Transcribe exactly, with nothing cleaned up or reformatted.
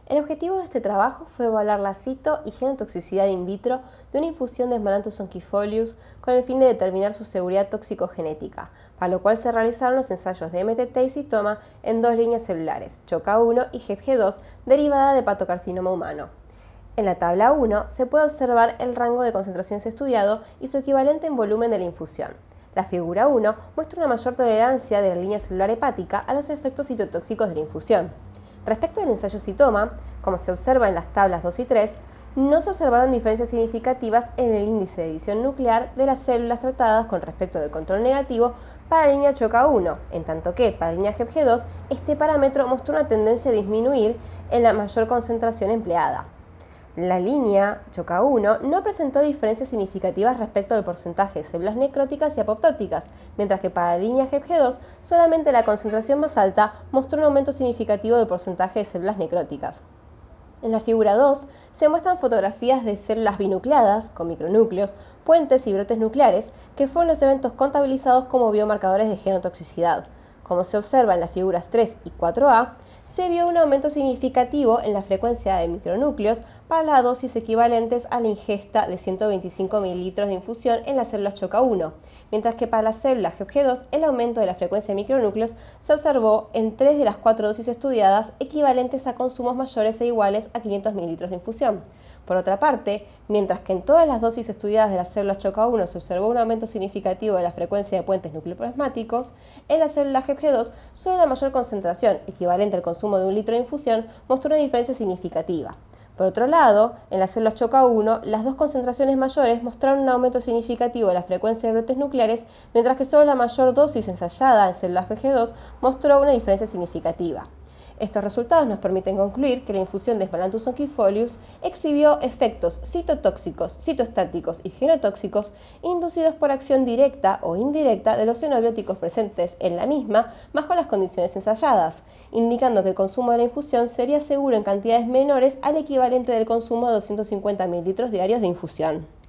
El objetivo de este trabajo fue evaluar la cito y genotoxicidad in vitro de una infusión de Smalanthus oncifolius con el fin de determinar su seguridad tóxico-genética, para lo cual se realizaron los ensayos de M T T y citoma en dos líneas celulares, C H O C A uno y G E P G dos, derivada de hepatocarcinoma humano. En la tabla uno se puede observar el rango de concentraciones estudiado y su equivalente en volumen de la infusión. La figura uno muestra una mayor tolerancia de la línea celular hepática a los efectos citotóxicos de la infusión. Respecto del ensayo citoma, como se observa en las tablas dos y tres, no se observaron diferencias significativas en el índice de edición nuclear de las células tratadas con respecto del control negativo para la línea C H O C A uno, en tanto que para la línea G E P G dos este parámetro mostró una tendencia a disminuir en la mayor concentración empleada. La línea C H O C A uno no presentó diferencias significativas respecto del porcentaje de células necróticas y apoptóticas, mientras que para la línea G E P G dos solamente la concentración más alta mostró un aumento significativo del porcentaje de células necróticas. En la figura dos se muestran fotografías de células binucleadas, con micronúcleos, puentes y brotes nucleares, que fueron los eventos contabilizados como biomarcadores de genotoxicidad. Como se observa en las figuras tres y cuatro A, se vio un aumento significativo en la frecuencia de micronúcleos para las dosis equivalentes a la ingesta de ciento veinticinco mililitros de infusión en las células C H O C A uno, mientras que para las células G E P G dos el aumento de la frecuencia de micronúcleos se observó en tres de las cuatro dosis estudiadas, equivalentes a consumos mayores e iguales a quinientos mililitros de infusión. Por otra parte, mientras que en todas las dosis estudiadas de las células C H O C A uno se observó un aumento significativo de la frecuencia de puentes nucleoplasmáticos, en las células G E P G dos solo la mayor concentración, equivalente al consumo de un litro de infusión, mostró una diferencia significativa. Por otro lado, en las células C H O C A uno, las dos concentraciones mayores mostraron un aumento significativo de la frecuencia de brotes nucleares, mientras que solo la mayor dosis ensayada en células G E P G dos mostró una diferencia significativa. Estos resultados nos permiten concluir que la infusión de Smalanthus oncifolius exhibió efectos citotóxicos, citostáticos y genotóxicos inducidos por acción directa o indirecta de los xenobióticos presentes en la misma bajo las condiciones ensayadas, indicando que el consumo de la infusión sería seguro en cantidades menores al equivalente del consumo de doscientos cincuenta mililitros diarios de infusión.